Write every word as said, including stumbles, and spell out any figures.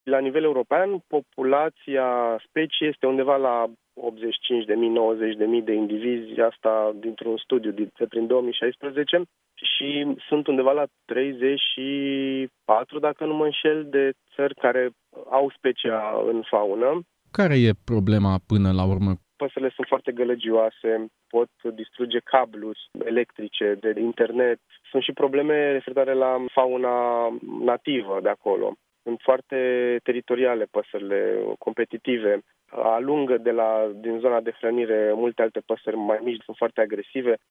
La nivel european, populația speciei este undeva la optzeci și cinci de mii - nouăzeci de mii de indivizi, asta dintr-un studiu de prin două mii șaisprezece, și sunt undeva la treizeci și patru, dacă nu mă înșel, de țări care au specia în faună. Care e problema până la urmă? Păsările sunt foarte gălăgioase, pot distruge cabluri electrice, de internet. Sunt și probleme referitoare la fauna nativă de acolo. Sunt foarte teritoriale păsările, competitive. Alungă de la, din zona de hrănire multe alte păsări mai mici, sunt foarte agresive.